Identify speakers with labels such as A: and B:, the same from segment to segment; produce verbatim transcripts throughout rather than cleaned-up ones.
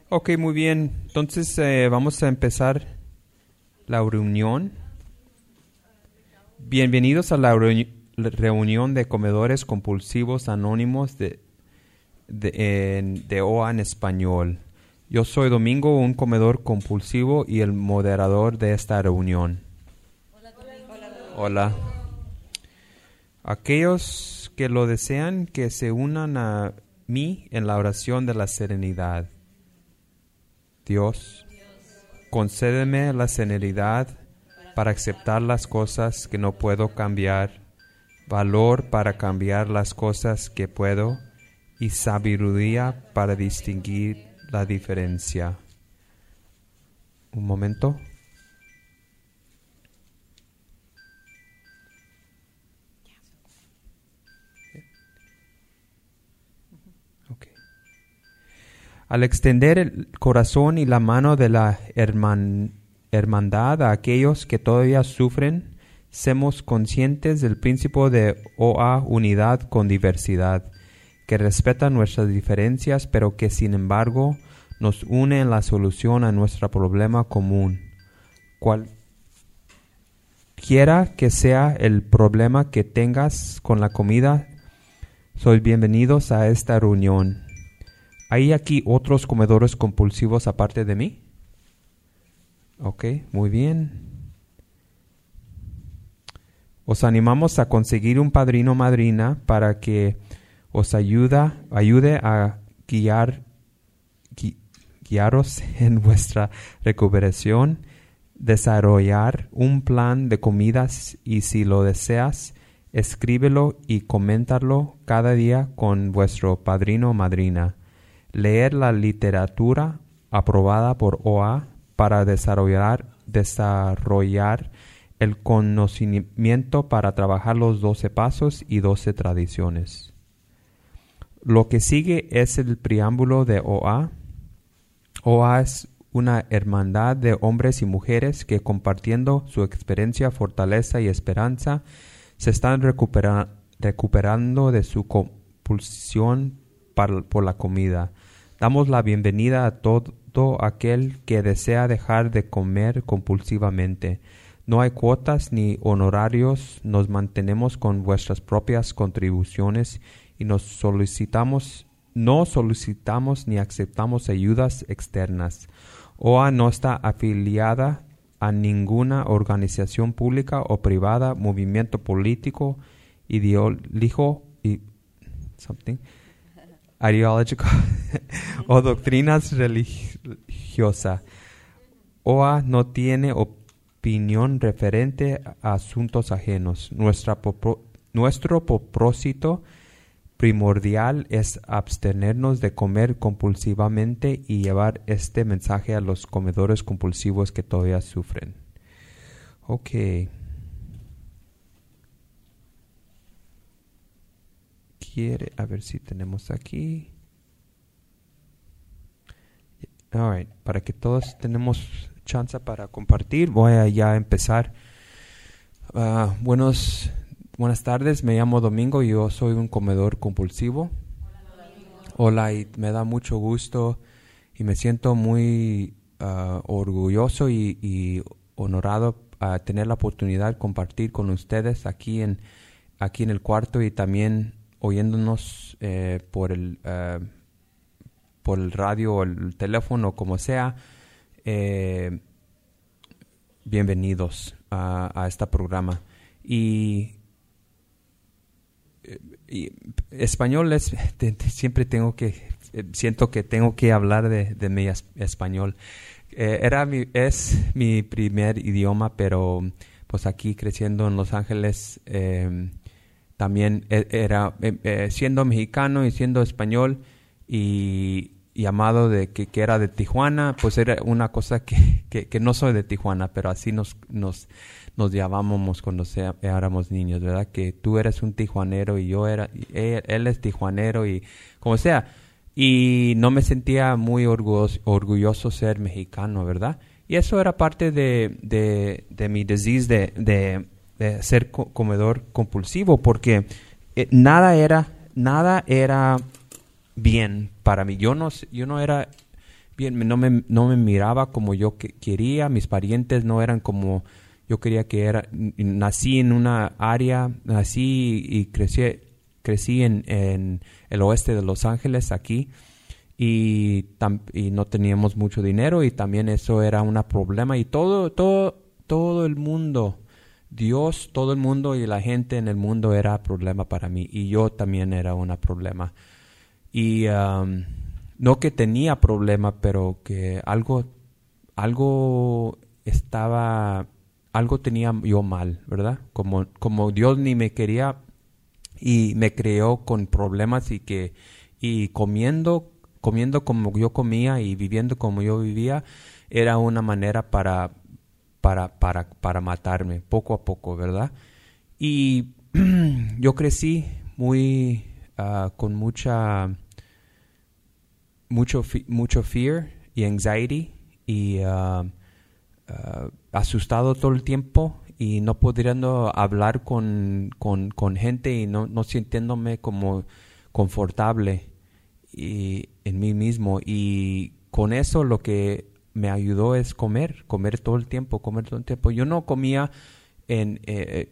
A: Ok, muy bien. Entonces eh, vamos a empezar la reunión. Bienvenidos a la reuni- reunión de comedores compulsivos anónimos de, de, en- de O A en español. Yo soy Domingo, un comedor compulsivo y el moderador de esta reunión.
B: Hola, Domingo.
A: Hola. Aquellos que lo desean, que se unan a mí en la oración de la serenidad. Dios, concédeme la serenidad para aceptar las cosas que no puedo cambiar, valor para cambiar las cosas que puedo y sabiduría para distinguir la diferencia. Un momento. Okay. Al extender el corazón y la mano de la herman, hermandad a aquellos que todavía sufren, seamos conscientes del principio de O A, unidad con diversidad, que respeta nuestras diferencias, pero que sin embargo nos une en la solución a nuestro problema común. Cualquiera que sea el problema que tengas con la comida, sois bienvenidos a esta reunión. ¿Hay aquí otros comedores compulsivos aparte de mí? Ok, muy bien. Os animamos a conseguir un padrino o madrina para que os ayuda, ayude a guiar, gui, guiaros en vuestra recuperación, desarrollar un plan de comidas y si lo deseas, escríbelo y coméntalo cada día con vuestro padrino o madrina. Leer la literatura aprobada por O A para desarrollar, desarrollar el conocimiento para trabajar los doce pasos y doce tradiciones. Lo que sigue es el preámbulo de O A. O A es una hermandad de hombres y mujeres que compartiendo su experiencia, fortaleza y esperanza se están recupera- recuperando de su compulsión par- por la comida. Damos la bienvenida a todo aquel que desea dejar de comer compulsivamente. No hay cuotas ni honorarios, nos mantenemos con vuestras propias contribuciones y nos solicitamos, no solicitamos ni aceptamos ayudas externas. O A no está afiliada a ninguna organización pública o privada, movimiento político, ideológico y something, ideológico o doctrinas religiosas. O A no tiene opinión referente a asuntos ajenos. Nuestra popro, nuestro propósito primordial es abstenernos de comer compulsivamente y llevar este mensaje a los comedores compulsivos que todavía sufren. Ok. Quiere, a ver si tenemos aquí. All right. Para que todos tenemos chance para compartir, voy a ya empezar. Uh, buenos Buenas tardes, me llamo Domingo y yo soy un comedor compulsivo. Hola, Hola y me da mucho gusto y me siento muy uh, orgulloso y, y honorado a tener la oportunidad de compartir con ustedes aquí en, aquí en el cuarto y también oyéndonos eh, por, el, uh, por el radio o el teléfono, como sea. Eh, bienvenidos a, a este programa. Y Y español es, te, te, siempre tengo que, eh, siento que tengo que hablar de, de mi es, español. Eh, era mi, es mi primer idioma, pero pues aquí creciendo en Los Ángeles, eh, también era, eh, eh, siendo mexicano y siendo español y llamado de que, que era de Tijuana, pues era una cosa que, que, que no soy de Tijuana, pero así nos, nos, nos llamábamos cuando sea, éramos niños, ¿verdad? Que tú eres un tijuanero y yo era, él, él es tijuanero y como sea. Y no me sentía muy orgulloso, orgulloso ser mexicano, ¿verdad? Y eso era parte de, de, de mi disease de, de, de ser co- comedor compulsivo, porque eh, nada era, nada era bien para mí. Yo no, yo no era bien, no me, no me miraba como yo que, quería, mis parientes no eran como yo quería que era. Nací en una área, nací y crecí, crecí en, en el oeste de Los Ángeles, aquí, y, tam, y no teníamos mucho dinero, y también eso era un problema, y todo, todo, todo el mundo, Dios, todo el mundo y la gente en el mundo era problema para mí, y yo también era un problema. Y um, no que tenía problema, pero que algo, algo estaba, algo tenía yo mal, ¿verdad? Como, como Dios ni me quería y me creó con problemas, y que y comiendo, comiendo como yo comía y viviendo como yo vivía, era una manera para, para, para, para matarme poco a poco, ¿verdad? Y yo crecí muy uh, con mucha mucho mucho fear y anxiety, y uh, uh, asustado todo el tiempo, y no pudiendo hablar con, con, con gente, y no, no sintiéndome como confortable y, en mí mismo. Y con eso lo que me ayudó es comer, comer todo el tiempo, comer todo el tiempo. Yo no comía en eh,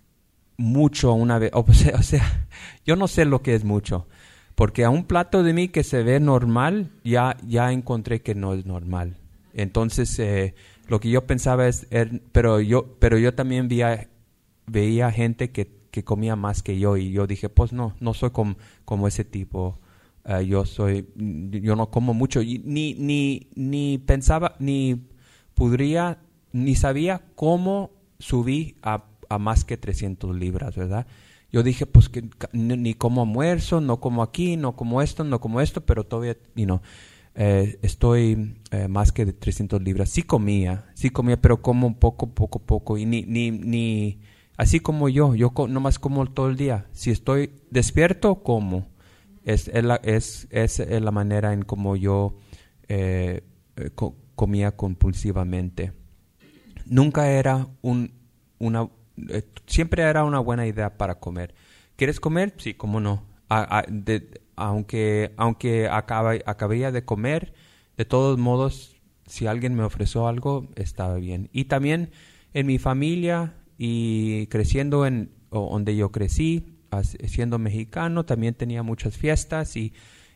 A: mucho una vez, o sea, o sea, yo no sé lo que es mucho, porque a un plato de mí que se ve normal, ya, ya encontré que no es normal. Entonces, eh, lo que yo pensaba es, er, pero yo pero yo también veía, veía gente que, que comía más que yo, y yo dije, pues no, no soy com, como ese tipo. Uh, yo soy, yo no como mucho, y ni, ni, ni pensaba, ni podría, ni sabía cómo subí a, a más que trescientas libras, ¿verdad? Yo dije, pues que ni, ni como almuerzo, no como aquí, no como esto, no como esto, pero todavía, you know, eh, estoy eh, más que de trescientas libras. Sí comía, sí comía, pero como poco, poco, poco, y ni, ni, ni, así como yo, yo co- nomás como todo el día. Si estoy despierto, como. Es, es, la, es, es la manera en como yo eh, co- comía compulsivamente. Nunca era un, una, eh, siempre era una buena idea para comer. ¿Quieres comer? Sí, cómo no. A, a, de, aunque aunque acaba, acabaría de comer, de todos modos, si alguien me ofreció algo, estaba bien. Y también en mi familia, y creciendo en o, donde yo crecí, siendo mexicano, también tenía muchas fiestas, y,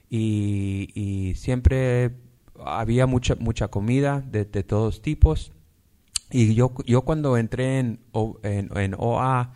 A: y, y siempre había mucha mucha comida de, de todos tipos. Y yo, yo cuando entré en, en, en O A,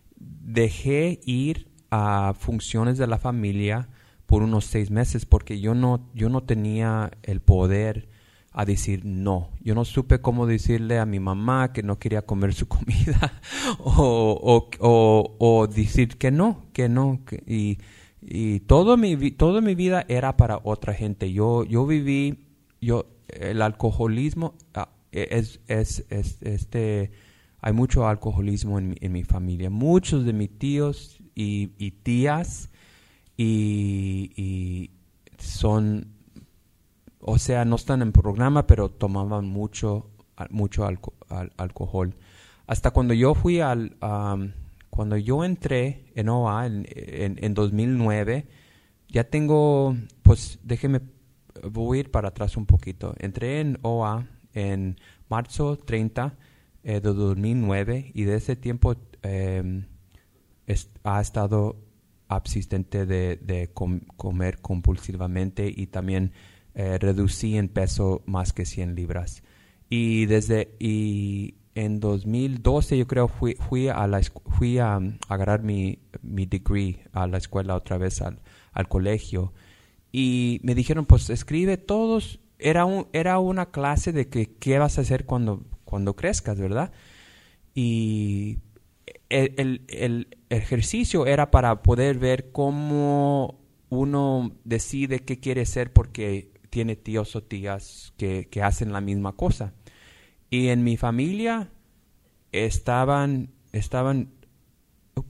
A: dejé ir a funciones de la familia por unos seis meses, porque yo no, yo no tenía el poder a decir no. Yo no supe cómo decirle a mi mamá que no quería comer su comida o, o, o, o decir que no, que no. Que, y y todo mi, toda mi vida era para otra gente. Yo, yo viví, yo, el alcoholismo, uh, es, es, es, este, hay mucho alcoholismo en mi, en mi familia. Muchos de mis tíos y, y tías y, y son... O sea, no están en programa, pero tomaban mucho, mucho alco al alcohol. Hasta cuando yo fui al, um, cuando yo entré en O A en, en, en dos mil nueve, ya tengo, pues déjeme, voy a ir para atrás un poquito. Entré en O A en marzo treinta eh, de dos mil nueve, y de ese tiempo eh, es, ha estado absistente de, de com comer compulsivamente, y también Eh, reducí en peso más que cien libras. Y desde y en dos mil doce yo creo fui fui a la fui a, a agarrar mi mi degree a la escuela otra vez al, al colegio, y me dijeron, pues escribe todos. Era un era una clase de que qué vas a hacer cuando cuando crezcas, ¿verdad? Y el, el, el ejercicio era para poder ver cómo uno decide qué quiere ser, porque tiene tíos o tías que, que hacen la misma cosa. Y en mi familia estaban, estaban, uh,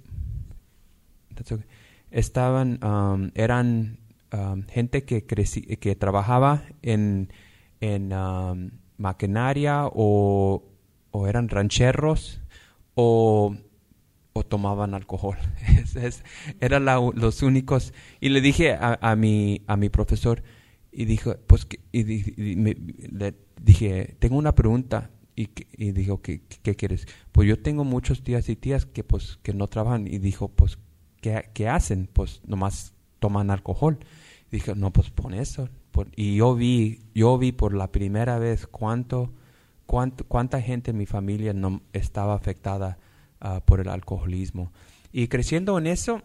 A: okay, estaban, um, eran um, gente que creci que trabajaba en, en um, maquinaria, o, o eran rancheros, o, o tomaban alcohol. es, es, eran la, los únicos. Y le dije a, a, mi, a mi profesor, y dijo, pues, que, y, di- y me, le dije, tengo una pregunta. Y, que- y dijo, ¿qué, qué quieres? Pues yo tengo muchos tías y tías que pues que no trabajan. Y dijo, pues, ¿qué, qué hacen? Pues nomás toman alcohol. Y dije, no, pues pon eso. Pon- y yo vi, yo vi por la primera vez cuánto, cuánto cuánta gente en mi familia no estaba afectada uh, por el alcoholismo. Y creciendo en eso,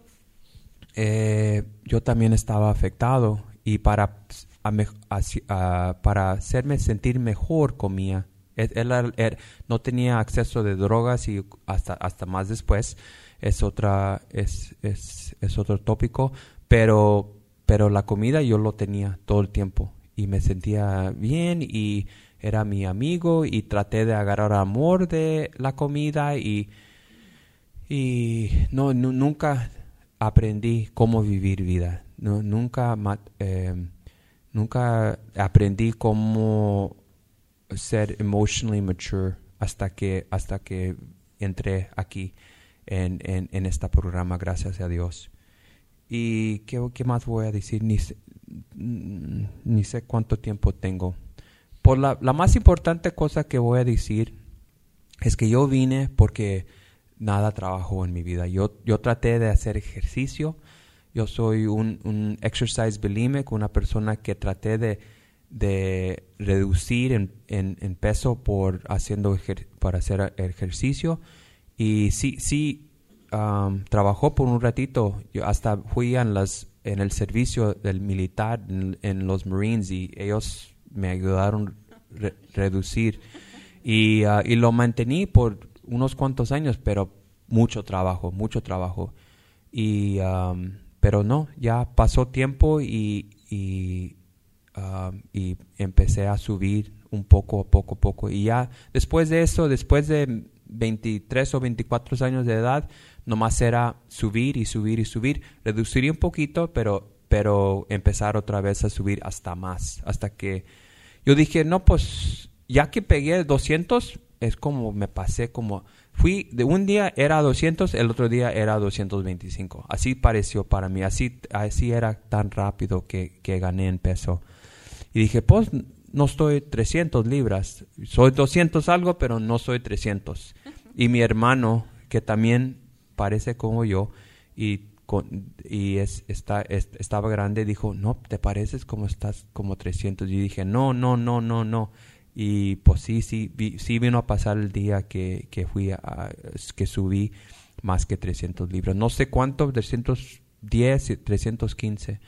A: eh, yo también estaba afectado. Y para, a me- así- ah, para hacerme sentir mejor comía. Él, él- él no tenía acceso de drogas y hasta hasta más después es otra es es, es otro tópico, pero pero la comida yo lo tenía todo el tiempo y me sentía bien y era mi amigo y traté de agarrar amor de la comida y y no nu- nunca aprendí cómo vivir vida. No, nunca ma- eh, nunca aprendí cómo ser emotionally mature hasta que hasta que entré aquí en, en, en este programa, gracias a Dios. ¿Y qué, qué más voy a decir? Ni sé, ni sé cuánto tiempo tengo. Por la, la más importante cosa que voy a decir es que yo vine porque nada trabajó en mi vida. Yo, yo traté de hacer ejercicio. Yo soy un, un exercise bulimic, una persona que traté de de reducir en, en, en peso por haciendo ejer, para hacer ejercicio y sí sí um, trabajó por un ratito. Yo hasta fui en las en el servicio del militar en, en los Marines y ellos me ayudaron a re, reducir y uh, y lo mantení por unos cuantos años, pero mucho trabajo mucho trabajo y um, pero no, ya pasó tiempo y y Um, y empecé a subir un poco, poco, poco. Y ya después de eso, después de veintitrés o veinticuatro años de edad, nomás era subir y subir y subir. Reduciría un poquito, pero, pero empezar otra vez a subir hasta más. Hasta que yo dije, no, pues ya que pegué doscientos, es como me pasé como... Fui, de un día era doscientos, el otro día era doscientos veinticinco. Así pareció para mí. Así, así era tan rápido que, que gané en peso. Y dije, pues no estoy trescientas libras, soy doscientos algo, pero no soy trescientos. Y mi hermano, que también parece como yo, y, con, y es, está, es, estaba grande, dijo, no, te pareces como estás como trescientos. Y dije, no, no, no, no, no. Y pues sí, sí, vi, sí vino a pasar el día que, que fui a, que subí más que trescientas libras. No sé cuánto, trescientos diez, trescientos quince.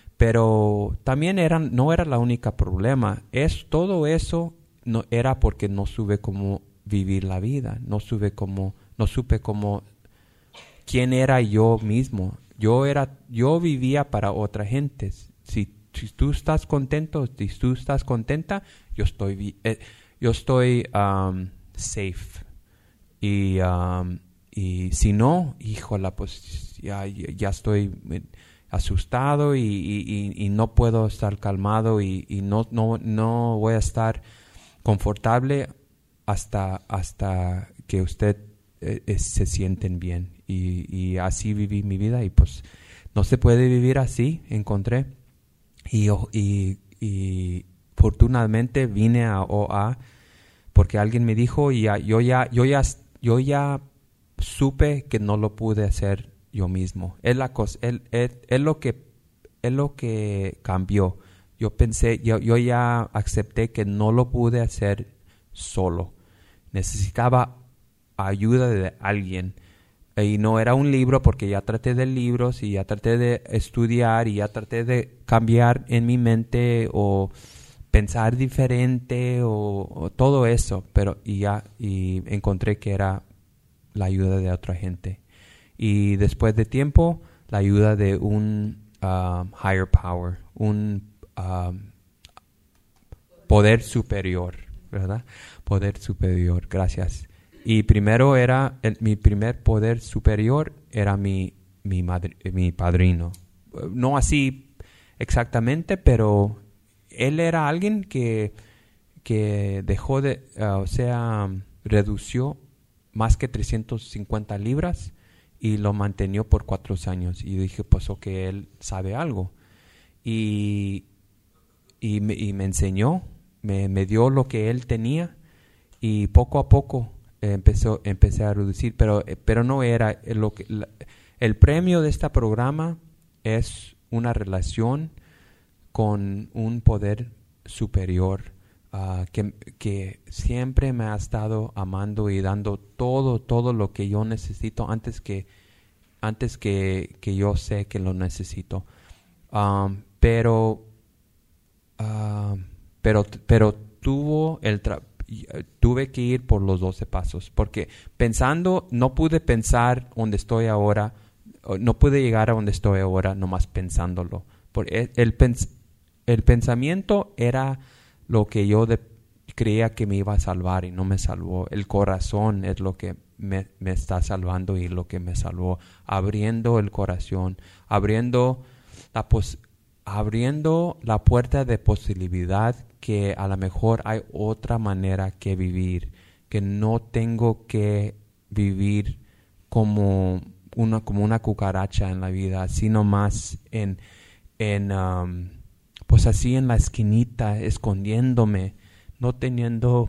A: Pero también eran, no era la única problema. Es, todo eso no, era porque no supe cómo vivir la vida. No supe cómo, no supe cómo, quién era yo mismo. Yo era, yo vivía para otra gente. Si, si tú estás contento, si tú estás contenta, yo estoy, eh, yo estoy um, safe. Y, um, y si no, híjola, pues ya, ya estoy... asustado y, y, y no puedo estar calmado y, y no, no, no voy a estar confortable hasta, hasta que usted eh, eh, se sienten bien. Y, y así viví mi vida y pues no se puede vivir así, encontré. Y, y, y afortunadamente vine a O A porque alguien me dijo y ya, yo, ya, yo, ya, yo ya supe que no lo pude hacer yo mismo. Es la cosa, es, es, es lo que es lo que cambió. Yo pensé, yo, yo ya acepté que no lo pude hacer solo. Necesitaba ayuda de alguien. Y no era un libro porque ya traté de libros y ya traté de estudiar y ya traté de cambiar en mi mente o pensar diferente o, o todo eso, pero y ya y encontré que era la ayuda de otra gente. Y después de tiempo, la ayuda de un um, higher power, un um, poder superior, ¿verdad? Poder superior, gracias. Y primero era, el, mi primer poder superior era mi, mi, madre, mi padrino. No así exactamente, pero él era alguien que, que dejó de, uh, o sea, redució más que trescientas cincuenta libras y lo mantenió por cuatro años. Y dije, pues, ok, él sabe algo. Y, y, me, y me enseñó, me, me dio lo que él tenía y poco a poco eh, empezó, empecé a reducir, pero, eh, pero no era lo que... La, el premio de este programa es una relación con un poder superior uh, que, que siempre me ha estado amando y dando todo, todo lo que yo necesito antes que, antes que, que yo sé que lo necesito. Um, pero, uh, pero, pero tuvo el tra- tuve que ir por los doce pasos, porque pensando, no pude pensar donde estoy ahora, no pude llegar a donde estoy ahora nomás pensándolo. Porque el, el, pens- el pensamiento era lo que yo de, creía que me iba a salvar y no me salvó. El corazón es lo que me, me está salvando y lo que me salvó. Abriendo el corazón, abriendo la, pos- abriendo la puerta de posibilidad que a lo mejor hay otra manera que vivir, que no tengo que vivir como una, como una cucaracha en la vida, sino más en, en um, pues así en la esquinita, escondiéndome, no teniendo,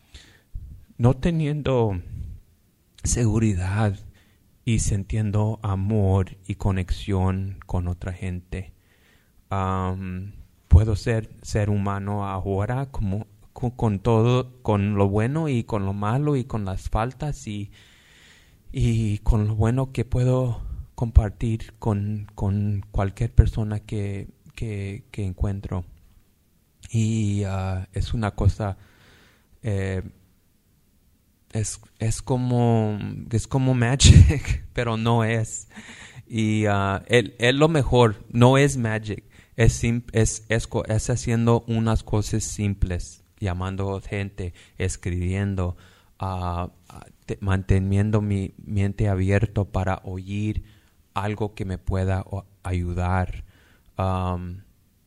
A: no teniendo seguridad y sintiendo amor y conexión con otra gente. Um, puedo ser ser humano ahora como con, con todo, con lo bueno y con lo malo y con las faltas y y con lo bueno que puedo compartir con, con cualquier persona que, que, que encuentro. Y uh, es una cosa, eh, es, es como es como magic, pero no es. Y uh, es, es lo mejor, no es magic, es, sim, es, es, es haciendo unas cosas simples, llamando gente, escribiendo, Uh, te, manteniendo mi mente abierto para oír algo que me pueda o, ayudar um,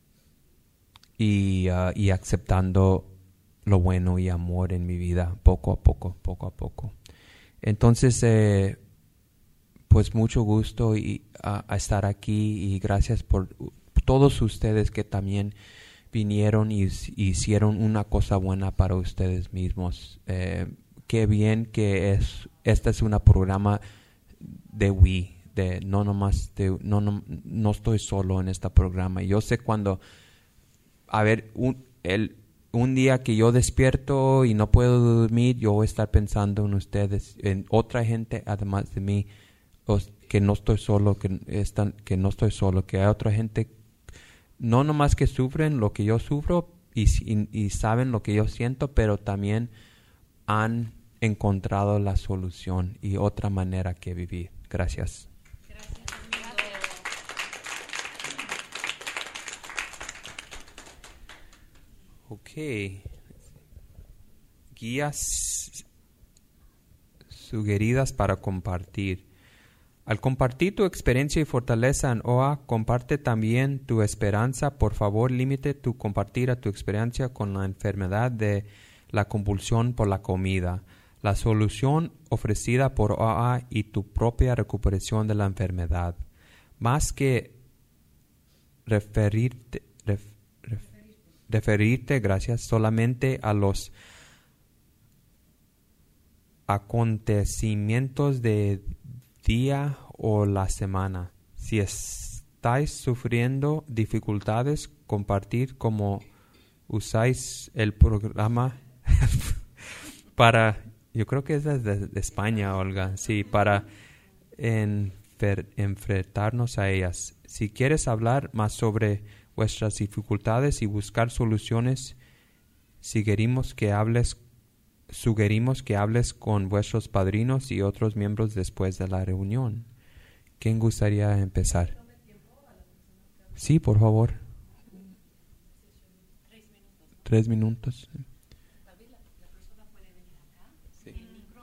A: y, uh, y aceptando lo bueno y amor en mi vida poco a poco, poco a poco. Entonces, eh, pues mucho gusto y, uh, a estar aquí y gracias por todos ustedes que también vinieron y, y hicieron una cosa buena para ustedes mismos. Eh, Qué bien que es, este es un programa de we, de no nomás, de, no, no, no estoy solo en este programa. Yo sé cuando, a ver, un, el, un día que yo despierto y no puedo dormir, yo voy a estar pensando en ustedes, en otra gente además de mí, os, que no estoy solo, que, están, que no estoy solo, que hay otra gente, no nomás que sufren lo que yo sufro y, y, y saben lo que yo siento, pero también han encontrado la solución y otra manera que vivir. Gracias. Gracias. Ok. Guías sugeridas para compartir. Al compartir tu experiencia y fortaleza en O A, comparte también tu esperanza. Por favor, límite tu compartir a tu experiencia con la enfermedad de la compulsión por la comida, la solución ofrecida por O A y tu propia recuperación de la enfermedad. Más que referirte, ref, ref, referirte, gracias, solamente a los acontecimientos de día o la semana. Si estáis sufriendo dificultades, compartir cómo usáis el programa para, yo creo que es de, de España, Olga, sí, para enfer, enfrentarnos a ellas. Si quieres hablar más sobre vuestras dificultades y buscar soluciones, sugerimos que hables Sugerimos que hables con vuestros padrinos y otros miembros después de la reunión. ¿Quién gustaría empezar? Sí, por favor. Tres minutos. Sí.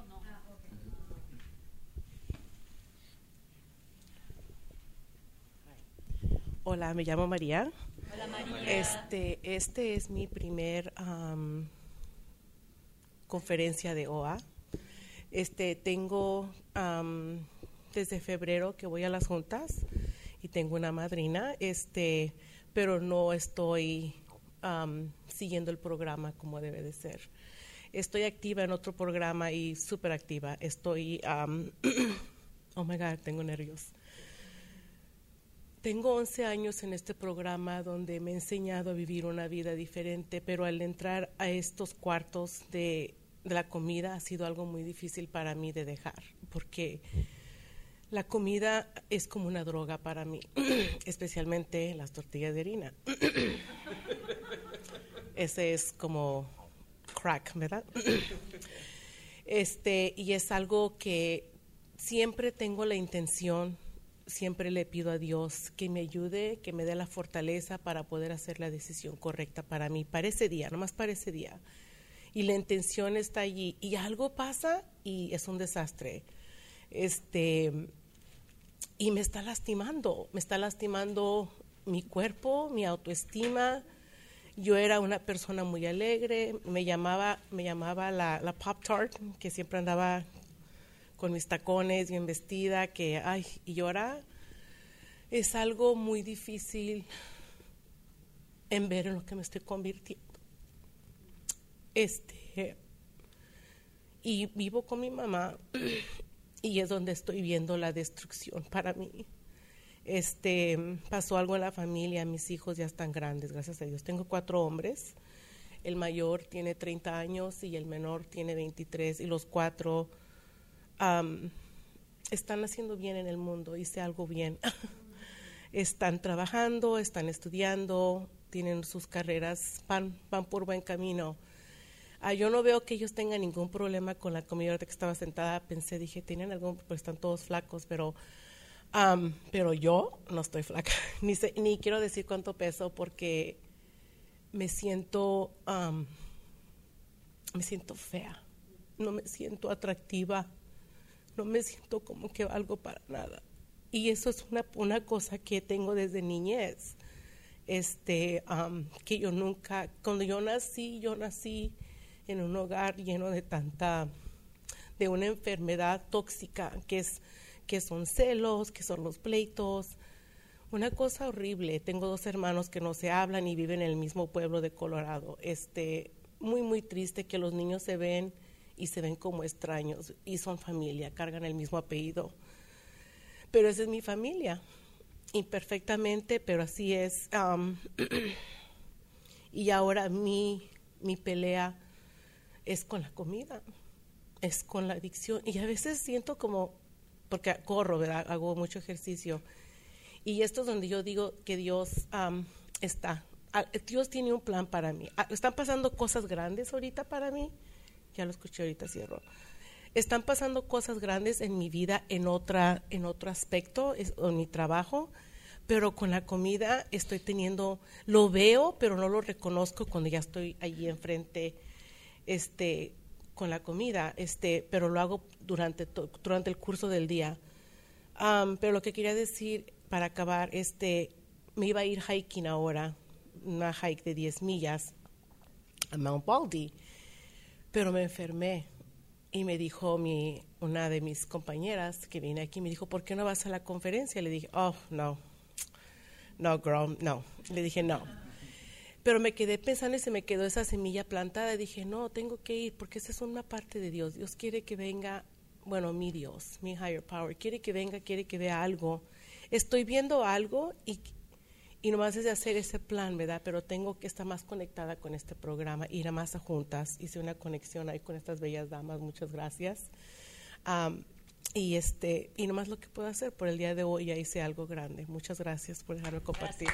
B: Hola, me llamo María. Hola, María. Este, este es mi primer um, conferencia de O A. Este, tengo um, desde febrero que voy a las juntas y tengo una madrina, este, pero no estoy um, siguiendo el programa como debe de ser. Estoy activa en otro programa y súper activa. Estoy, um, oh my God, tengo nervios. Tengo once años en este programa donde me he enseñado a vivir una vida diferente, pero al entrar a estos cuartos de, de la comida ha sido algo muy difícil para mí de dejar, porque la comida es como una droga para mí, especialmente las tortillas de harina. Ese es como crack, ¿verdad? Este, y es algo que siempre tengo la intención, siempre le pido a Dios que me ayude, que me dé la fortaleza para poder hacer la decisión correcta para mí, para ese día, nomás para ese día. Y la intención está allí, y algo pasa y es un desastre. Este, y me está lastimando, me está lastimando mi cuerpo, mi autoestima. Yo era una persona muy alegre, me llamaba, me llamaba la, la Pop Tart, que siempre andaba con mis tacones, bien vestida, que, ay, y ahora es algo muy difícil en ver en lo que me estoy convirtiendo. Este, y vivo con mi mamá, y es donde estoy viendo la destrucción para mí. Este, pasó algo en la familia, mis hijos ya están grandes, gracias a Dios. Tengo cuatro hombres, el mayor tiene treinta años y el menor tiene veintitrés, y los cuatro Um, están haciendo bien en el mundo, hice algo bien. Están trabajando, están estudiando, tienen sus carreras, van, van por buen camino. Uh, yo no veo que ellos tengan ningún problema con la comida. Ahorita que estaba sentada pensé, dije, tienen algún, pues están todos flacos, pero, um, pero yo no estoy flaca, ni, sé, ni quiero decir cuánto peso porque me siento, um, me siento fea, no me siento atractiva. No me siento como que valgo para nada. Y eso es una, una cosa que tengo desde niñez. Este, um, que yo nunca, cuando yo nací, yo nací en un hogar lleno de tanta, de una enfermedad tóxica, que es, que son celos, que son los pleitos. Una cosa horrible. Tengo dos hermanos que no se hablan y viven en el mismo pueblo de Colorado. Este, muy, muy triste que los niños se ven y se ven como extraños, y son familia, cargan el mismo apellido. Pero esa es mi familia, imperfectamente, pero así es. Um, y ahora mi, mi pelea es con la comida, es con la adicción. Y a veces siento como, porque corro, ¿verdad? Hago mucho ejercicio. Y esto es donde yo digo que Dios um, está. Dios tiene un plan para mí. Están pasando cosas grandes ahorita para mí. Ya lo escuché, ahorita cierro. Están pasando cosas grandes en mi vida, en otra, en otro aspecto, es, en mi trabajo, pero con la comida estoy teniendo, lo veo, pero no lo reconozco cuando ya estoy allí enfrente, este, con la comida, este, pero lo hago durante, to, durante el curso del día. Um, pero lo que quería decir para acabar, este, me iba a ir hiking ahora, una hike de diez millas a Mount Baldy. Pero me enfermé y me dijo mi, una de mis compañeras que viene aquí, me dijo, ¿por qué no vas a la conferencia? Le dije, oh, no, no, girl, no. Le dije, no. Pero me quedé pensando y se me quedó esa semilla plantada. Y dije, no, tengo que ir porque esa es una parte de Dios. Dios quiere que venga, bueno, mi Dios, mi higher power, quiere que venga, quiere que vea algo. Estoy viendo algo y Y nomás es de hacer ese plan, ¿verdad? Pero tengo que estar más conectada con este programa, ir a más a juntas. Hice una conexión ahí con estas bellas damas, muchas gracias. Um, y este y nomás lo que puedo hacer por el día de hoy, ya hice algo grande. Muchas gracias por dejarme compartir.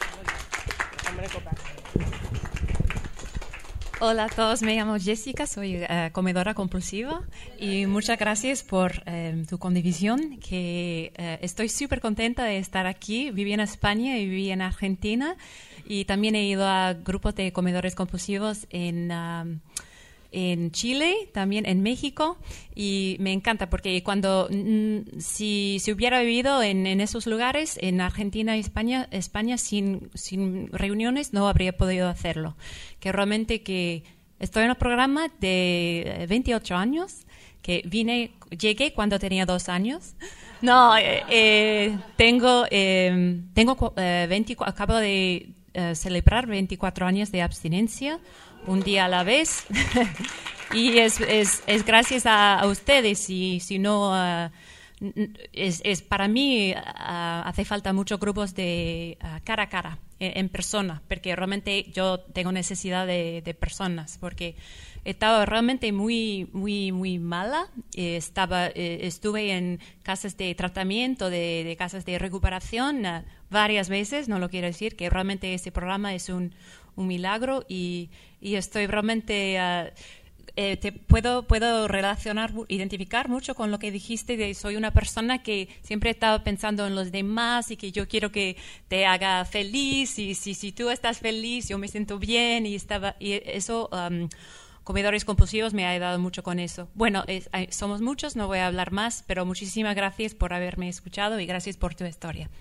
C: Hola a todos, me llamo Jessica, soy uh, comedora compulsiva y muchas gracias por uh, tu condición, que uh, estoy súper contenta de estar aquí. Viví en España y viví en Argentina y también he ido a grupos de comedores compulsivos en, uh, en Chile, también en México, y me encanta porque cuando mm, si, si hubiera vivido en, en esos lugares, en Argentina y España, España sin, sin reuniones no habría podido hacerlo. Que realmente que estoy en un programa de veintiocho años, que vine, llegué cuando tenía dos años. No, eh, eh, tengo, eh, tengo eh, veinte, acabo de uh, celebrar veinticuatro años de abstinencia, un día a la vez. Y es, es, es gracias a, a ustedes, y si no, uh, es, es para mí uh, hace falta muchos grupos de uh, cara a cara, en, en persona, porque realmente yo tengo necesidad de, de personas, porque estaba realmente muy, muy, muy mala. Eh, estaba, eh, estuve en casas de tratamiento, de, de casas de recuperación uh, varias veces. No lo quiero decir, que realmente este programa es un, un milagro, y, y estoy realmente... Uh, Eh, te puedo, puedo relacionar, identificar mucho con lo que dijiste de soy una persona que siempre estaba pensando en los demás y que yo quiero que te haga feliz, y si, si tú estás feliz yo me siento bien, y, estaba, y eso, um, Comedores Compulsivos me ha ayudado mucho con eso. Bueno, es, hay, somos muchos, no voy a hablar más, pero muchísimas gracias por haberme escuchado y gracias por tu historia.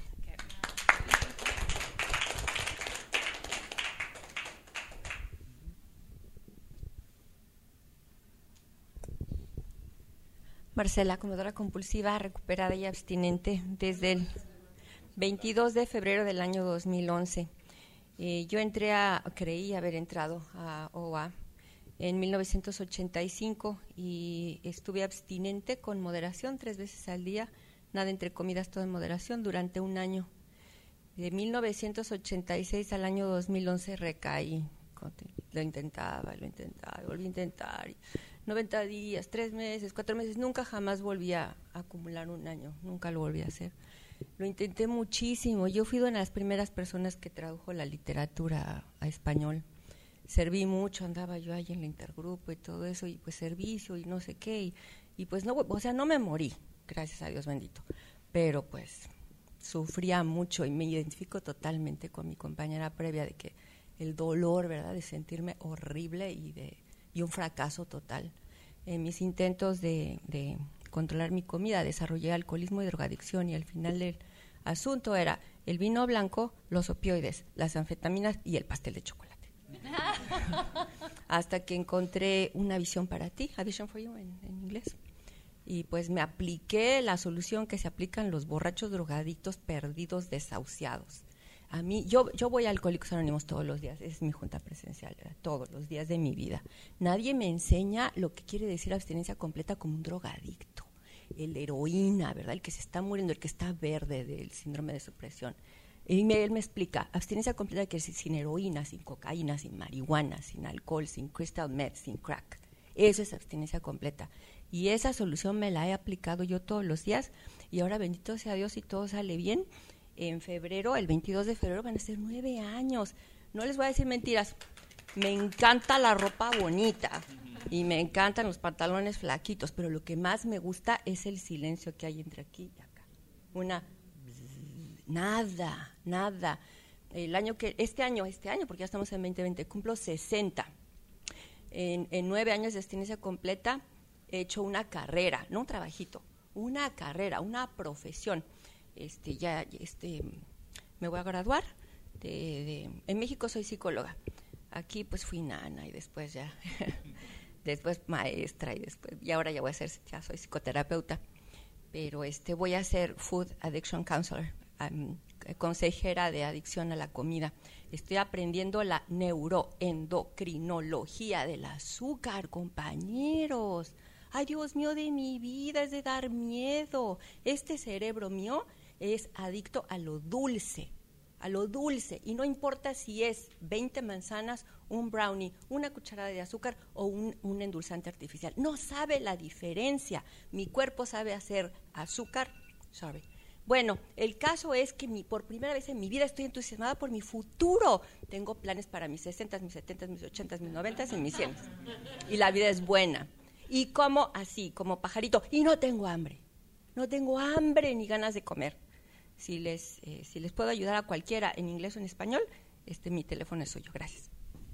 D: Marcela, comedora compulsiva, recuperada y abstinente desde el veintidós de febrero del año dos mil once. Eh, yo entré a, creí haber entrado a O A en mil novecientos ochenta y cinco y estuve abstinente con moderación tres veces al día, nada entre comidas, todo en moderación, durante un año. De mil novecientos ochenta y seis al año dos mil once recaí. Lo intentaba, lo intentaba, volví a intentar. noventa días, tres meses, cuatro meses, nunca jamás volví a acumular un año, nunca lo volví a hacer. Lo intenté muchísimo. Yo fui una de las primeras personas que tradujo la literatura a, a español. Serví mucho, andaba yo ahí en el intergrupo y todo eso, y pues servicio y no sé qué, y, y pues no, o sea, no me morí, gracias a Dios bendito, pero pues sufría mucho, y me identifico totalmente con mi compañera previa de que el dolor, ¿verdad?, de sentirme horrible y de y un fracaso total. En mis intentos de, de controlar mi comida desarrollé alcoholismo y drogadicción, y al final del asunto era el vino blanco, los opioides, las anfetaminas y el pastel de chocolate. Hasta que encontré una visión para ti, a vision for you en, en inglés, y pues me apliqué la solución que se aplican los borrachos drogadictos perdidos, desahuciados. A mí, yo, yo voy a Alcohólicos Anónimos todos los días, es mi junta presencial, ¿verdad?, todos los días de mi vida. Nadie me enseña lo que quiere decir abstinencia completa como un drogadicto, el heroína, ¿verdad?, el que se está muriendo, el que está verde del síndrome de supresión. Y me, él me explica, abstinencia completa quiere decir sin heroína, sin cocaína, sin marihuana, sin alcohol, sin crystal meth, sin crack. Eso es abstinencia completa. Y esa solución me la he aplicado yo todos los días, y ahora bendito sea Dios y todo sale bien. En febrero, el veintidós de febrero, van a ser nueve años. No les voy a decir mentiras. Me encanta la ropa bonita y me encantan los pantalones flaquitos, pero lo que más me gusta es el silencio que hay entre aquí y acá. Una nada, nada. El año que este año, este año, porque ya estamos en veinte veinte, cumplo sesenta. En, en nueve años de abstinencia completa he hecho una carrera, no un trabajito, una carrera, una profesión. Este, ya este, me voy a graduar. De, de, en México soy psicóloga. Aquí pues fui nana y después ya, después maestra y después, y ahora ya voy a ser, ya soy psicoterapeuta. Pero este, voy a ser Food Addiction Counselor, um, consejera de adicción a la comida. Estoy aprendiendo la neuroendocrinología del azúcar, compañeros. Ay, Dios mío de mi vida, es de dar miedo. Este cerebro mío es adicto a lo dulce, a lo dulce, y no importa si es veinte manzanas, un brownie, una cucharada de azúcar o un, un endulzante artificial. No sabe la diferencia. Mi cuerpo sabe hacer azúcar, sorry. Bueno, el caso es que mi, por primera vez en mi vida estoy entusiasmada por mi futuro. Tengo planes para mis sesentas, mis setentas, mis ochentas, mis noventas y mis cienes. Y la vida es buena. Y como así, como pajarito, y no tengo hambre. No tengo hambre ni ganas de comer. Si les, eh, si les puedo ayudar a cualquiera en inglés o en español, este, mi teléfono es suyo. Gracias.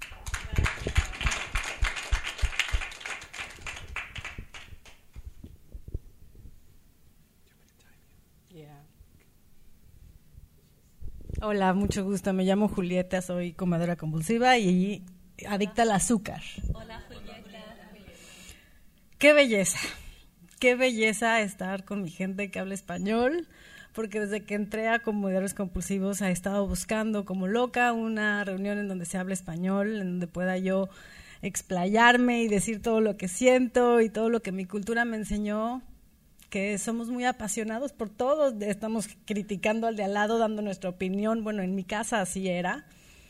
E: Hola, mucho gusto. Me llamo Julieta, soy comedora compulsiva y adicta al azúcar.
C: Hola, Julieta.
E: Qué belleza, qué belleza estar con mi gente que habla español, porque desde que entré a Comedores Compulsivos he estado buscando como loca una reunión en donde se hable español, en donde pueda yo explayarme y decir todo lo que siento y todo lo que mi cultura me enseñó, que somos muy apasionados por todo, estamos criticando al de al lado, dando nuestra opinión. Bueno, en mi casa así era,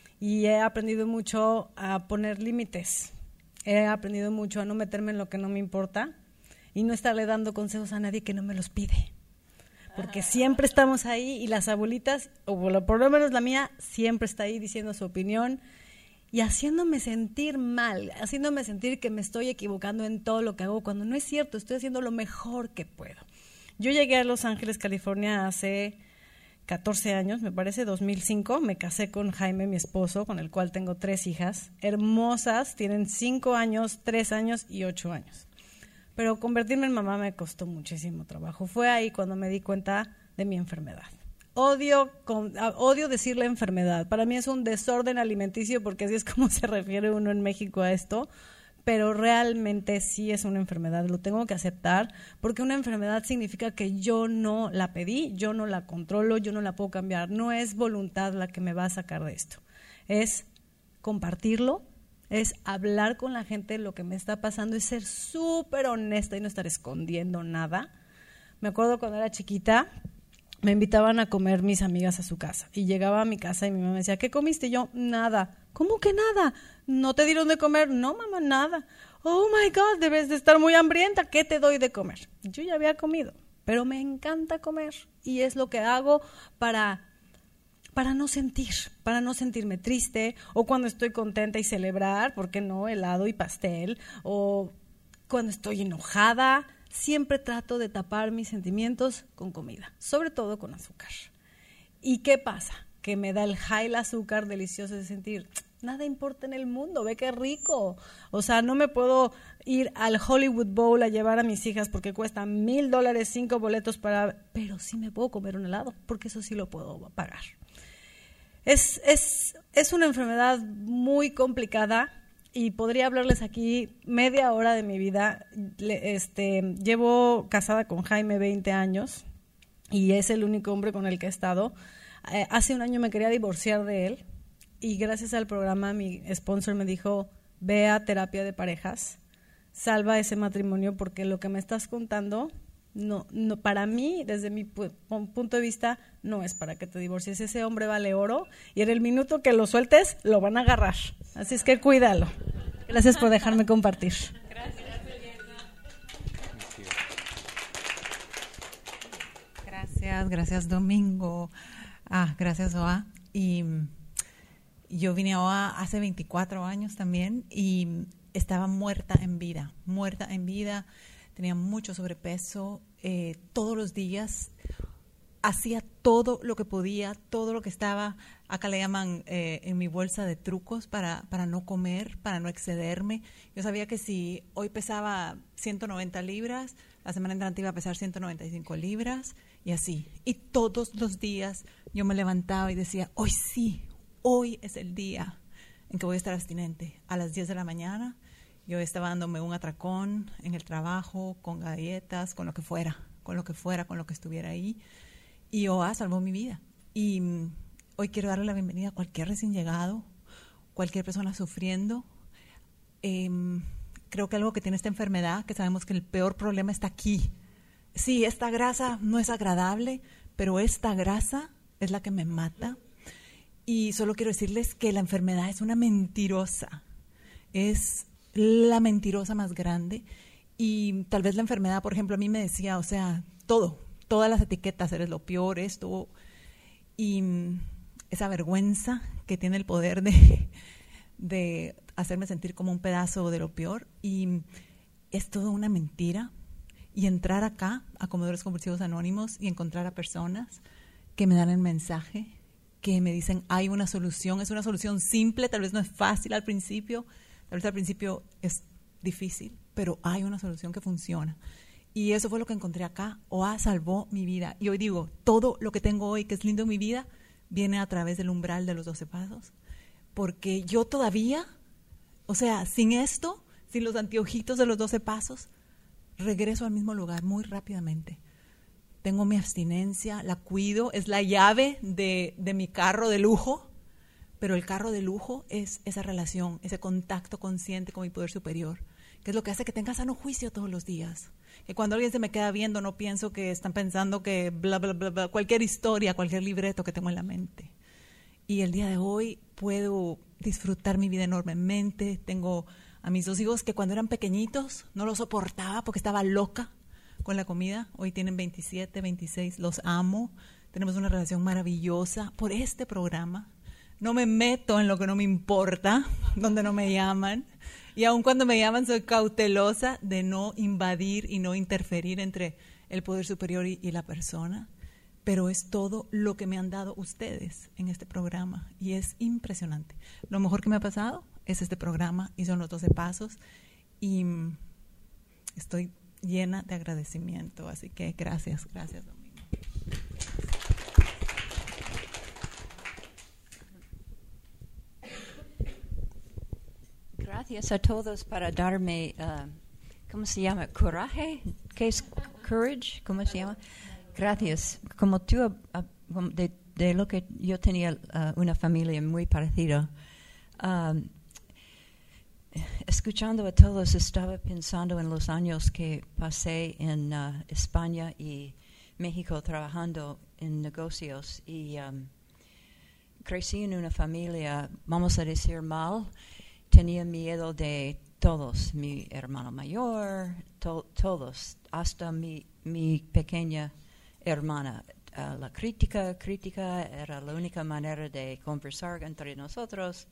E: y he aprendido mucho a poner límites, he aprendido mucho a no meterme en lo que no me importa y no estarle dando consejos a nadie que no me los pide, porque siempre estamos ahí y las abuelitas, o por lo menos la mía, siempre está ahí diciendo su opinión y haciéndome sentir mal, haciéndome sentir que me estoy equivocando en todo lo que hago, cuando no es cierto, estoy haciendo lo mejor que puedo. Yo llegué a Los Ángeles, California hace catorce años, me parece, dos mil cinco, me casé con Jaime, mi esposo, con el cual tengo tres hijas, hermosas, tienen cinco años, tres años y ocho años. Pero convertirme en mamá me costó muchísimo trabajo. Fue ahí cuando me di cuenta de mi enfermedad. Odio, con, odio decirle enfermedad. Para mí es un desorden alimenticio porque así es como se refiere uno en México a esto, pero realmente sí es una enfermedad, lo tengo que aceptar, porque una enfermedad significa que yo no la pedí, yo no la controlo, yo no la puedo cambiar. No es voluntad la que me va a sacar de esto, es compartirlo, es hablar con la gente lo que me está pasando, es ser súper honesta y no estar escondiendo nada. Me acuerdo cuando era chiquita, me invitaban a comer mis amigas a su casa y llegaba a mi casa y mi mamá me decía, ¿qué comiste? Y yo, nada. ¿Cómo que nada? ¿No te dieron de comer? No, mamá, nada. Oh my God, debes de estar muy hambrienta, ¿qué te doy de comer? Yo ya había comido, pero me encanta comer y es lo que hago para, para no sentir, para no sentirme triste, o cuando estoy contenta y celebrar, ¿por qué no? Helado y pastel, o cuando estoy enojada. Siempre trato de tapar mis sentimientos con comida, sobre todo con azúcar. ¿Y qué pasa? Que me da el high el azúcar delicioso de sentir, nada importa en el mundo, ve qué rico. O sea, no me puedo ir al Hollywood Bowl a llevar a mis hijas porque cuesta mil dólares, cinco boletos para... Pero sí me puedo comer un helado, porque eso sí lo puedo pagar. Es, es, es una enfermedad muy complicada. Y podría hablarles aquí media hora de mi vida. Este, llevo casada con Jaime veinte años y es el único hombre con el que he estado. Eh, hace un año me quería divorciar de él y gracias al programa mi sponsor me dijo, ve a terapia de parejas, salva ese matrimonio porque lo que me estás contando, no, no, para mí, desde mi pu- punto de vista, no es para que te divorcies. Ese hombre vale oro y en el minuto que lo sueltes, lo van a agarrar. Así es que cuídalo. Gracias por dejarme compartir.
F: Gracias, Gracias, gracias Domingo. Ah, gracias Oa. Y yo vine a Oa hace veinticuatro años también y estaba muerta en vida, muerta en vida. Tenía mucho sobrepeso, eh, todos los días hacía todo lo que podía, todo lo que estaba, acá le llaman eh, en mi bolsa de trucos para, para no comer, para no excederme. Yo sabía que si hoy pesaba ciento noventa libras, la semana entrante iba a pesar ciento noventa y cinco libras y así. Y todos los días yo me levantaba y decía, hoy sí, hoy es el día en que voy a estar abstinente. A las diez de la mañana yo estaba dándome un atracón en el trabajo, con galletas, con lo que fuera, con lo que fuera, con lo que estuviera ahí. Y O A salvó mi vida. Y um, hoy quiero darle la bienvenida a cualquier recién llegado, cualquier persona sufriendo. Eh, creo que algo que tiene esta enfermedad, que sabemos que el peor problema está aquí. Sí, esta grasa no es agradable, pero esta grasa es la que me mata. Y solo quiero decirles que la enfermedad es una mentirosa. Es la mentirosa más grande y tal vez la enfermedad, por ejemplo, a mí me decía, o sea, todo, todas las etiquetas, eres lo peor, esto, y esa vergüenza que tiene el poder de, de hacerme sentir como un pedazo de lo peor, y es todo una mentira. Y entrar acá a Comedores Compulsivos Anónimos y encontrar a personas que me dan el mensaje, que me dicen, hay una solución, es una solución simple, tal vez no es fácil al principio, tal vez al principio es difícil, pero hay una solución que funciona. Y eso fue lo que encontré acá. O A salvó mi vida. Y hoy digo, todo lo que tengo hoy que es lindo en mi vida viene a través del umbral de los doce pasos. Porque yo todavía, o sea, sin esto, sin los anteojitos de los doce pasos, regreso al mismo lugar muy rápidamente. tengo mi abstinencia, la cuido, es la llave de, de mi carro de lujo, pero el carro de lujo es esa relación, ese contacto consciente con mi poder superior, que es lo que hace que tenga sano juicio todos los días. Que cuando alguien se me queda viendo, no pienso que están pensando que bla, bla, bla, bla, cualquier historia, cualquier libreto que tengo en la mente. Y el día de hoy puedo disfrutar mi vida enormemente. Tengo a mis dos hijos que cuando eran pequeñitos no los soportaba porque estaba loca con la comida. Hoy tienen veintisiete, veintiséis, los amo. Tenemos una relación maravillosa por este programa. No me meto en lo que no me importa, donde no me llaman. Y aun cuando me llaman, soy cautelosa de no invadir y no interferir entre el poder superior y, y la persona. Pero es todo lo que me han dado ustedes en este programa. Y es impresionante. Lo mejor que me ha pasado es este programa y son los doce pasos. Y estoy llena de agradecimiento. Así que gracias, gracias, Domingo.
G: Gracias a todos para darme, uh, ¿cómo se llama? Coraje. ¿Qué es courage? ¿Cómo se llama? Gracias. Como tú, uh, de, de lo que yo tenía uh, una familia muy parecida, um, escuchando a todos estaba pensando en los años que pasé en uh, España y México trabajando en negocios y um, crecí en una familia, vamos a decir mal, tenía miedo de todos, mi hermano mayor, to, todos, hasta mi, mi pequeña hermana. Uh, la crítica, crítica era la única manera de conversar entre nosotros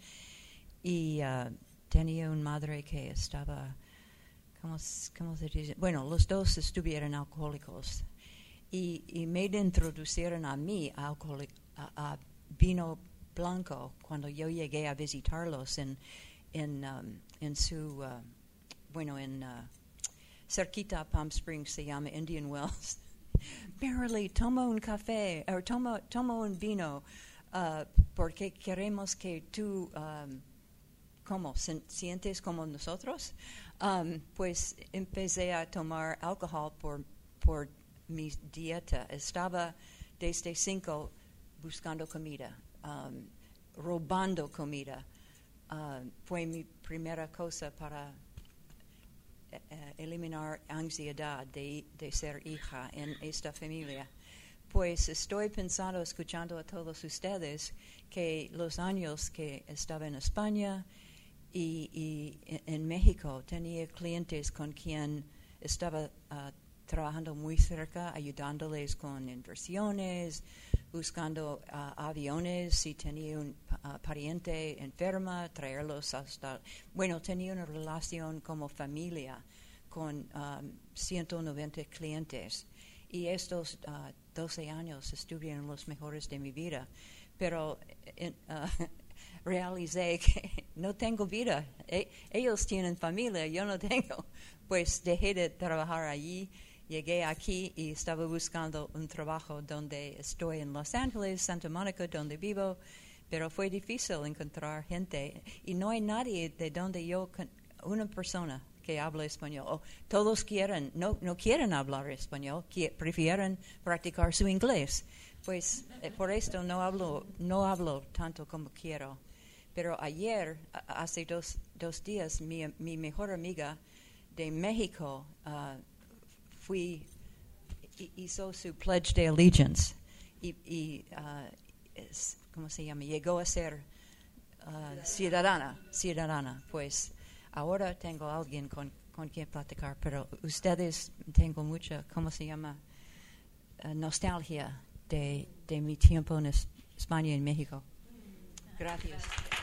G: y uh, tenía una madre que estaba, ¿cómo, cómo se dice? Bueno, los dos estuvieron alcohólicos y, y me introdujeron a mí a, alcohólic, a, a vino blanco cuando yo llegué a visitarlos en En, um, en su, uh, bueno, en uh, cerquita a Palm Springs, se llama Indian Wells. Merrily, toma un café, o toma, toma un vino, uh, porque queremos que tú, um, ¿cómo? ¿Sientes como nosotros? Um, pues empecé a tomar alcohol por, por mi dieta. Estaba desde cinco buscando comida, um, robando comida. Uh, fue mi primera cosa para uh, eliminar ansiedad de, de ser hija en esta familia. Pues estoy pensando, escuchando a todos ustedes, que los años que estaba en España y, y en México tenía clientes con quien estaba uh, trabajando muy cerca, ayudándoles con inversiones, buscando uh, aviones, si tenía un uh, pariente enferma, traerlos hasta... Bueno, tenía una relación como familia con um, ciento noventa clientes. Y estos uh, doce años estuvieron los mejores de mi vida. Pero uh, realicé que no tengo vida. E- ellos tienen familia, yo no tengo. Pues dejé de trabajar allí. Llegué aquí y estaba buscando un trabajo donde estoy en Los Ángeles, Santa Mónica, donde vivo, pero fue difícil encontrar gente y no hay nadie de donde yo, una persona que habla español. Oh, todos quieren, no, no quieren hablar español, que, prefieren practicar su inglés. Pues eh, por esto no hablo, no hablo tanto como quiero. Pero ayer, hace dos, dos días, mi, mi mejor amiga de México uh, fui, hizo su Pledge de Allegiance y, y uh, es, ¿cómo se llama? Llegó a ser uh, ciudadana, ciudadana. Pues ahora tengo a alguien con, con quien platicar, pero ustedes tengo mucha, ¿cómo se llama? Uh, nostalgia de, de mi tiempo en es, España y en México. Gracias.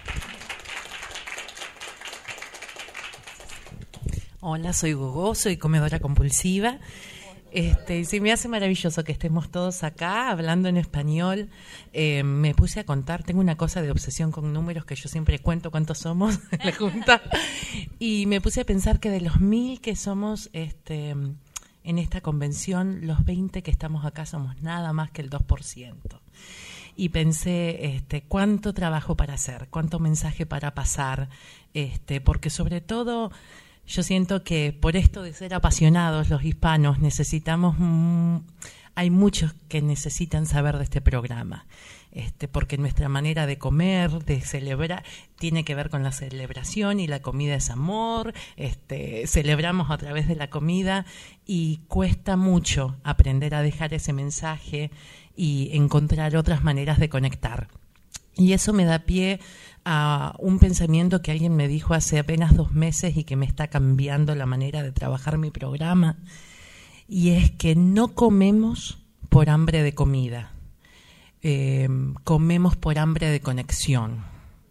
H: Hola, soy Gogo, soy comedora compulsiva. Este, sí, me hace maravilloso que estemos todos acá hablando en español. Eh, me puse a contar, tengo una cosa de obsesión con números que yo siempre cuento cuántos somos en la Junta. Y me puse a pensar que de los mil que somos este, en esta convención, los veinte que estamos acá somos nada más que el dos por ciento. Y pensé, este, cuánto trabajo para hacer, cuánto mensaje para pasar, este, porque sobre todo... Yo siento que por esto de ser apasionados los hispanos necesitamos mm, hay muchos que necesitan saber de este programa, este, porque nuestra manera de comer, de celebrar, tiene que ver con la celebración, y la comida es amor, este, celebramos a través de la comida, y cuesta mucho aprender a dejar ese mensaje y encontrar otras maneras de conectar. Y eso me da pie a un pensamiento que alguien me dijo hace apenas dos meses y que me está cambiando la manera de trabajar mi programa, y es que no comemos por hambre de comida, eh, comemos por hambre de conexión.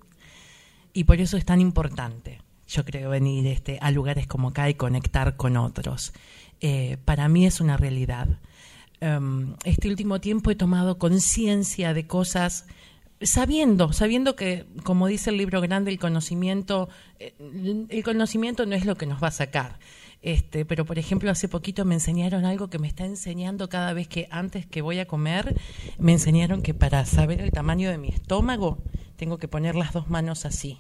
H: Y por eso es tan importante, yo creo, venir este, a lugares como acá y conectar con otros. Eh, para mí es una realidad. Um, este último tiempo he tomado conciencia de cosas, sabiendo, sabiendo que, como dice el libro grande, el conocimiento, el conocimiento no es lo que nos va a sacar. Este, pero, por ejemplo, hace poquito me enseñaron algo que me está enseñando cada vez que, antes que voy a comer, me enseñaron que para saber el tamaño de mi estómago tengo que poner las dos manos así.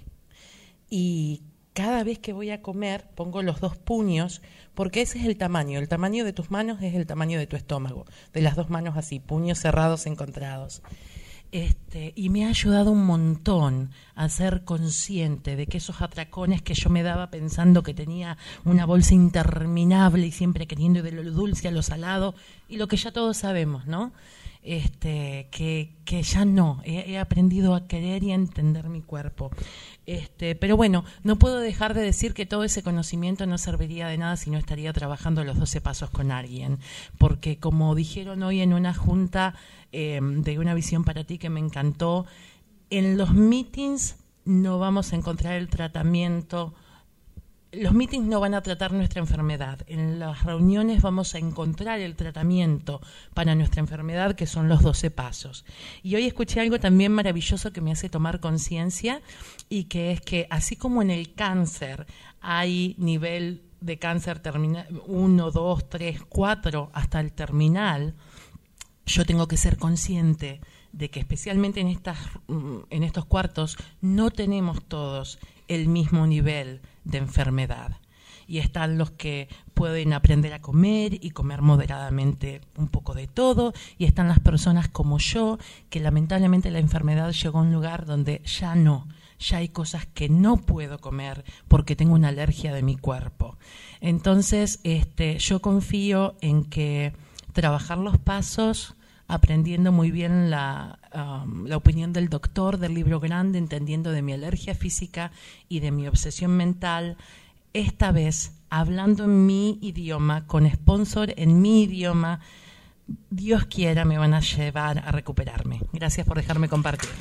H: Y cada vez que voy a comer pongo los dos puños, porque ese es el tamaño. El tamaño de tus manos es el tamaño de tu estómago, de las dos manos así, puños cerrados, encontrados. Este, y me ha ayudado un montón a ser consciente de que esos atracones que yo me daba pensando que tenía una bolsa interminable y siempre queriendo ir de lo dulce a lo salado, y lo que ya todos sabemos, ¿no? Este, que, que ya no, he, he aprendido a querer y a entender mi cuerpo. Este, pero bueno, no puedo dejar de decir que todo ese conocimiento no serviría de nada si no estaría trabajando los doce pasos con alguien, porque como dijeron hoy en una junta eh, de Una Visión para Ti que me encantó, en los meetings no vamos a encontrar el tratamiento. Los meetings no van a tratar nuestra enfermedad. En las reuniones vamos a encontrar el tratamiento para nuestra enfermedad, que son los doce pasos. Y hoy escuché algo también maravilloso que me hace tomar conciencia, y que es que así como en el cáncer hay nivel de cáncer terminal uno, dos, tres, cuatro, hasta el terminal, yo tengo que ser consciente de que especialmente en, estas, en estos cuartos no tenemos todos el mismo nivel de enfermedad. Y están los que pueden aprender a comer y comer moderadamente un poco de todo, y están las personas como yo, que lamentablemente la enfermedad llegó a un lugar donde ya no, ya hay cosas que no puedo comer porque tengo una alergia de mi cuerpo. Entonces, este, yo confío en que trabajar los pasos, aprendiendo muy bien la, um, la opinión del doctor del libro grande, entendiendo de mi alergia física y de mi obsesión mental, esta vez hablando en mi idioma, con sponsor en mi idioma, Dios quiera me van a llevar a recuperarme. Gracias por dejarme compartir.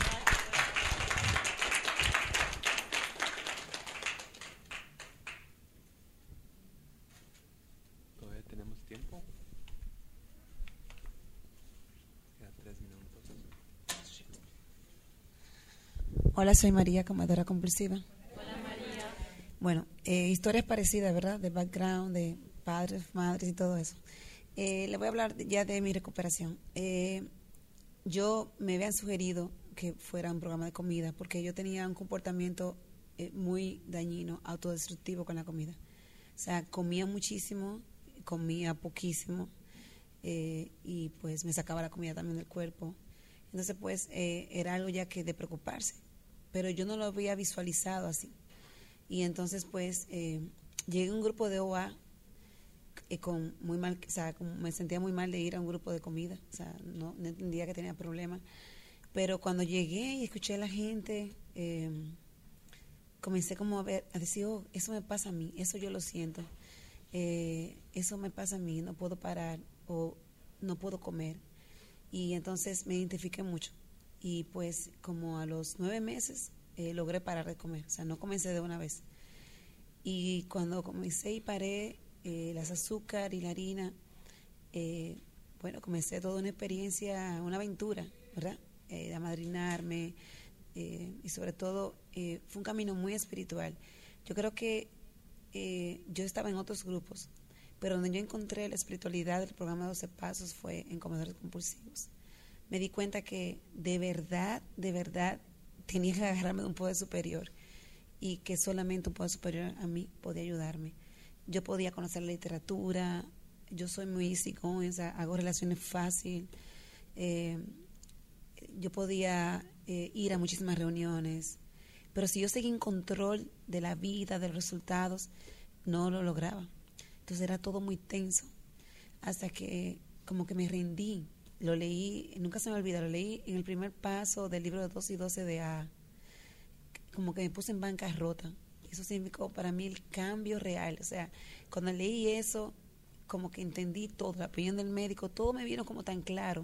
A: ¿Todavía tenemos tiempo?
I: Hola, soy María, comedora compulsiva.
J: Hola, María.
I: Bueno, eh, historias parecidas, ¿verdad? De background, de padres, madres y todo eso. Eh, le voy a hablar ya de mi recuperación. Eh, yo me habían sugerido que fuera un programa de comida porque yo tenía un comportamiento eh, muy dañino, autodestructivo con la comida. O sea, comía muchísimo, comía poquísimo eh, y pues me sacaba la comida también del cuerpo. Entonces, pues, eh, era algo ya que de preocuparse, pero yo no lo había visualizado así. Y entonces, pues, eh, llegué a un grupo de O A eh, con muy mal, o sea, con, me sentía muy mal de ir a un grupo de comida, o sea, no, no entendía que tenía problemas. Pero cuando llegué y escuché a la gente, eh, comencé como a ver, a decir, oh, eso me pasa a mí, eso yo lo siento, eh, eso me pasa a mí, no puedo parar o no puedo comer. Y entonces me identifiqué mucho. Y pues como a los nueve meses eh, logré parar de comer. O sea, no comencé de una vez. Y cuando comencé y paré eh, las azúcar y la harina, eh, bueno, comencé toda una experiencia, una aventura, ¿verdad? Eh, de amadrinarme. Eh, y sobre todo eh, fue un camino muy espiritual. Yo creo que eh, yo estaba en otros grupos, pero donde yo encontré la espiritualidad del programa doce Pasos fue en Comedores Compulsivos. Me di cuenta que de verdad, de verdad, tenía que agarrarme de un poder superior y que solamente un poder superior a mí podía ayudarme. Yo podía conocer la literatura, yo soy muy easy going, o sea, hago relaciones fácil. Eh, yo podía eh, ir a muchísimas reuniones, pero si yo seguía en control de la vida, de los resultados, no lo lograba. Entonces era todo muy tenso, hasta que como que me rendí. Lo leí, nunca se me olvida, lo leí en el primer paso del libro de dos y doce de A. Como que me puse en bancarrota. Eso significó para mí el cambio real. O sea, cuando leí eso, como que entendí todo, la opinión del médico, todo me vino como tan claro.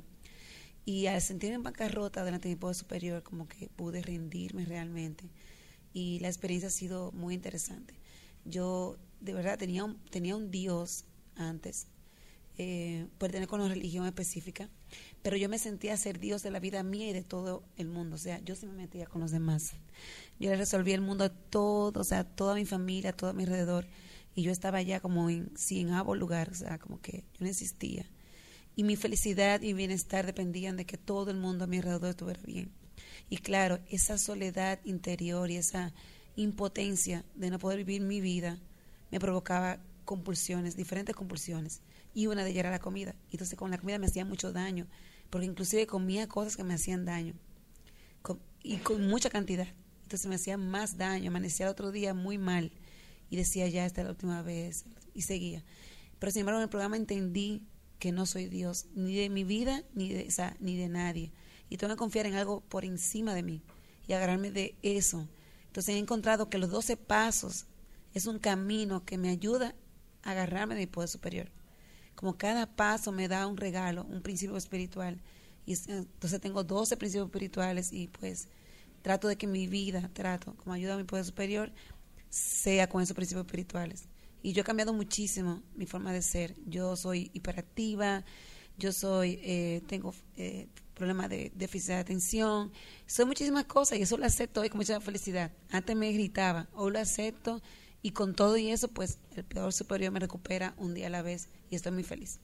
I: Y al sentirme en bancarrota delante de mi poder superior, como que pude rendirme realmente. Y la experiencia ha sido muy interesante. Yo, de verdad, tenía un, tenía un Dios antes, eh, pertenecía con una religión específica, pero yo me sentía ser Dios de la vida mía y de todo el mundo. O sea, yo sí me metía con los demás. Yo le resolví el mundo a todo, o sea, a toda mi familia, a todo a mi alrededor. Y yo estaba ya como en, sí, en abo lugar, o sea, como que yo no existía. Y mi felicidad y bienestar dependían de que todo el mundo a mi alrededor estuviera bien. Y claro, esa soledad interior y esa impotencia de no poder vivir mi vida me provocaba compulsiones, diferentes compulsiones. Y una de ellas era la comida. Entonces con la comida me hacía mucho daño, porque inclusive comía cosas que me hacían daño. Con, y con mucha cantidad. Entonces me hacía más daño, amanecía el otro día muy mal. Y decía, ya, esta es la última vez. Y seguía. Pero sin embargo en el programa entendí que no soy Dios, ni de mi vida, ni de, o sea, ni de nadie. Y tengo que confiar en algo por encima de mí y agarrarme de eso. Entonces he encontrado que los doce pasos es un camino que me ayuda a agarrarme de mi poder superior. Como cada paso me da un regalo, un principio espiritual. Y entonces tengo doce principios espirituales y pues trato de que mi vida, trato, como ayuda a mi poder superior, sea con esos principios espirituales. Y yo he cambiado muchísimo mi forma de ser. Yo soy hiperactiva, yo soy, eh, tengo eh, problemas de déficit de atención, soy muchísimas cosas y eso lo acepto hoy con mucha felicidad. Antes me gritaba, hoy lo acepto y con todo y eso, pues el poder superior me recupera un día a la vez y estoy muy feliz.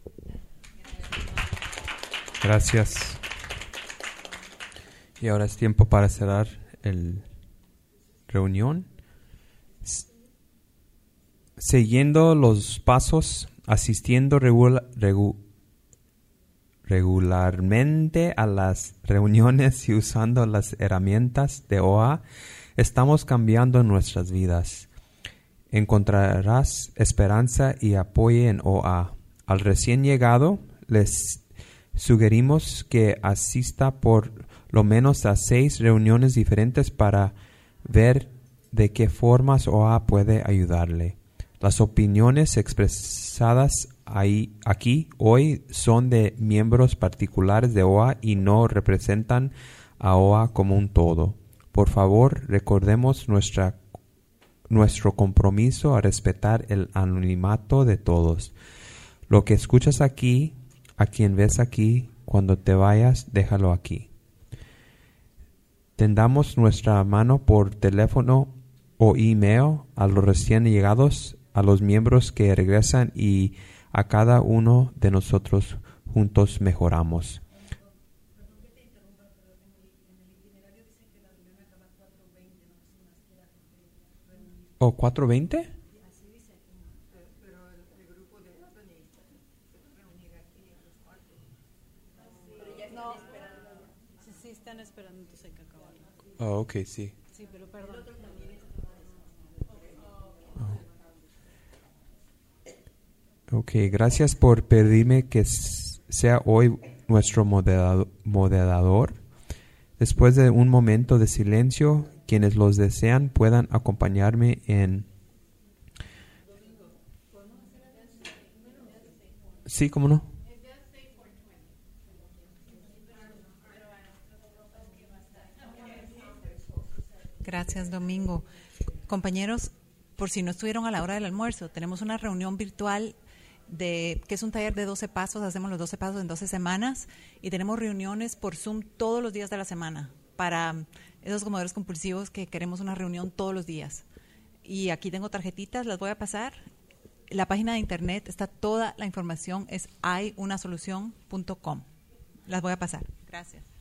A: Gracias. Y ahora es tiempo para cerrar el reunión. Siguiendo los pasos, asistiendo regula, regu, regularmente a las reuniones y usando las herramientas de O A, estamos cambiando nuestras vidas. Encontrarás esperanza y apoyo en O A. Al recién llegado, les sugerimos que asista por lo menos a seis reuniones diferentes para ver de qué formas O A puede ayudarle. Las opiniones expresadas ahí, aquí hoy son de miembros particulares de O A y no representan a O A como un todo. Por favor, recordemos nuestra, nuestro compromiso a respetar el anonimato de todos. Lo que escuchas aquí, a quien ves aquí, cuando te vayas, déjalo aquí. Tendamos nuestra mano por teléfono o email a los recién llegados, a los miembros que regresan y a cada uno de nosotros juntos mejoramos. ¿O cuatro veinte?
E: Sí, están esperando entonces que acabe.
A: Oh, ok, sí.
E: Sí, pero perdón.
A: Ok, gracias por pedirme que sea hoy nuestro moderado, moderador. Después de un momento de silencio, quienes los desean puedan acompañarme en... Sí, ¿cómo no?
F: Gracias, Domingo. Compañeros, por si no estuvieron a la hora del almuerzo, tenemos una reunión virtual de que es un taller de doce pasos, hacemos los doce pasos en doce semanas y tenemos reuniones por Zoom todos los días de la semana para esos comedores compulsivos que queremos una reunión todos los días. Y aquí tengo tarjetitas, las voy a pasar. La página de internet está toda la información, es hay una solución punto com. Las voy a pasar. Gracias.